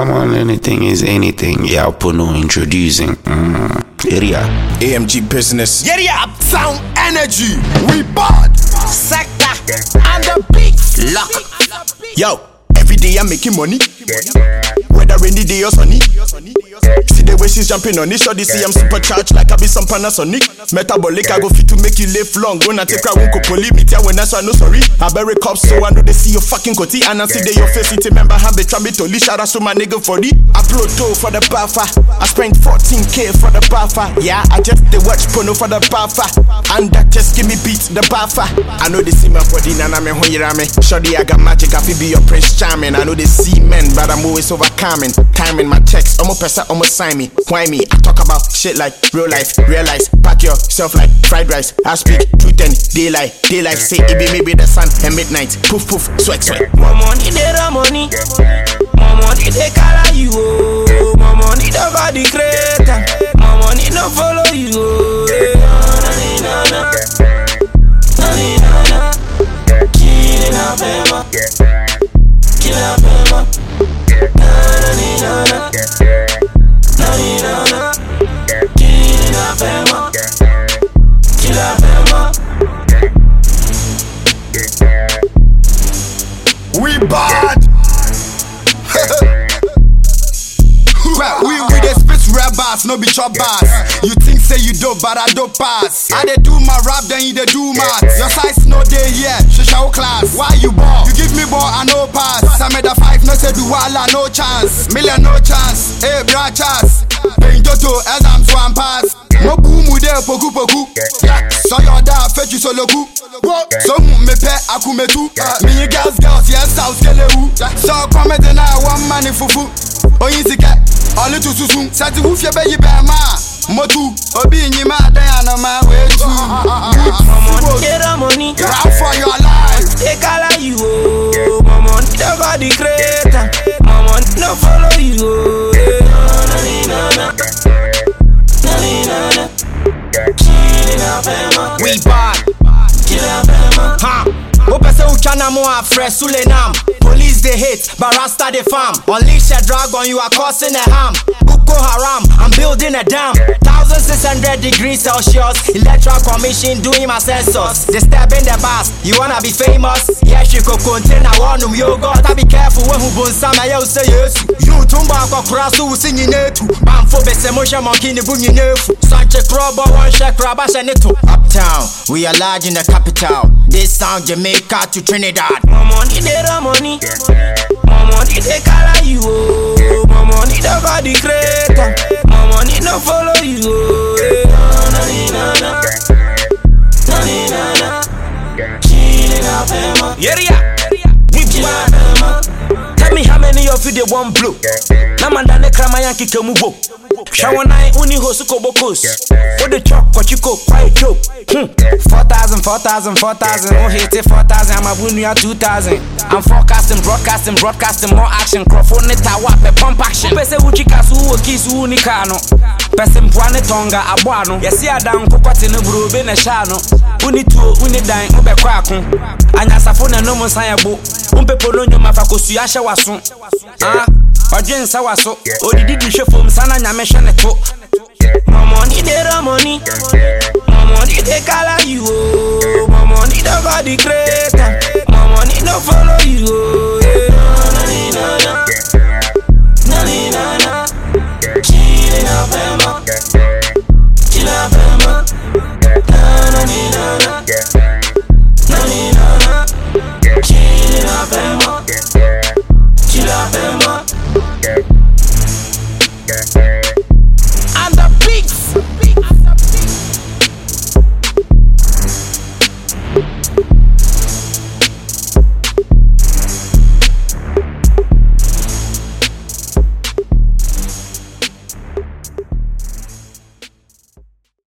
Come on, anything is anything. Yeah, Puno introducing. Area. AMG business. Yeah, Sound energy. We bought. sector and the big lock. Yo, every day I'm making money. Whether rainy day or sunny. See the way she's jumping on it. Shoddy see I'm supercharged like I be some Panasonic. Metabolic, I go fit to make you live long. When I take a won't poli, me tell when I so I know sorry. I bury cops so I know they see your fucking coty. And I see they your face, it remember how they try me to leash. Shout out to my nigga for the upload dough for the buffer. I spent 14K for the buffer. Yeah, I just they watch porno for the buffer. And that just give me beats the buffer. I know they see my body, nana me hoyirame. Shoddy, I got magic, I feel be your prince charming. I know they see men, but I'm always overcoming. Timing my checks, almost person, almost sign me. Why me? I talk about shit like real life, realize. Pack yourself like fried rice. I speak truth and daylight. Daylight say it be maybe the sun and midnight. Poof poof, sweat sweat. My money, they the money. My money, they color you. Oh. My money, they got the creator. My money, no follow you. Oh. Killing a fema. Kill a fema. Killing a fema. Kill a fema. We bad. Well, we the spit rap bars, no be chop bars. You think say you dope, but I don't pass. I dey do my rap, then you dey do math. Your size no day here, show class. Why you ball? You give me ball, I no pass. Some of the 5 no say do wala, no chance. Million no chance, hey brachas. Pain toto, as I'm swan pass. No boom with the poku poku. So your da fetch you solo ku. So me pe akume tu. Me girls, yes, I'll scale you. So come and I want money fufu. Oyinzike, all it to soon. Sati woof your baby ma. Motu, obi in my diana my way to. Mama, get the money. Rap for your life. They color you. Oh. Mama, they got the creator. Mama, no follow you. We bad. Kill a fema. Ha. Opese uchana mo afre sulenam. Police they hate, but Rasta they farm. Unleash a dragon, you are causing a harm. Boko Haram, I'm building a dam. 1600 degrees Celsius. Electoral Commission doing my census. Disturbing the bars, you wanna be famous? Yes, you could contain a one you gotta be careful when who bun some I say yes. You tumba kwa kurasu usinyi netu. Bamfo bese mosha monkini bunyi nefu. Sanche krobo one shek rabasha netu. Uptown, we are large in the capital. This sound Jamaica to Trinidad. My money, they the money. My money, they color you. Oh. My money, they got the creator. My money, no follow you. Oh. Killing a fema. Yeah. We bad. Tell me how many of you they want blue. Namanda ne kramayan kikemubo. Shawanai uni hosuko bokos. For the chalk, what you call quiet joke. 4,000. Oh, hate it 4,000. I'm a winner 2,000. I'm broadcasting more action. Crofone tawa pe pump action. Pese uchikasu uokisu unikano. Pese mpwane tonga abuano. Yesi adam kukwati nubru bene shano. Unituo unidain ube kwakun. Anyasafone no monsanyabu. Umpe polonyo mafakosu yasha wasun. Ojen sawaso. Odidi shefom sana nyamesha neto. My money, they the money. My money, they color you. Oh. My money, they got the creator. My money, no follow you. Oh.